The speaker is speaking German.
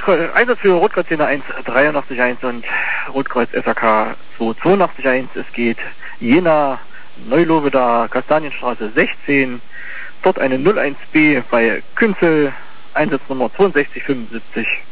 Einsatz für Rotkreuz Jena 183.1 und Rotkreuz SAK 282.1. Es geht Jena, Neulobedaer, Kastanienstraße 16. Dort eine 01B bei Künzel, Einsatznummer 6275.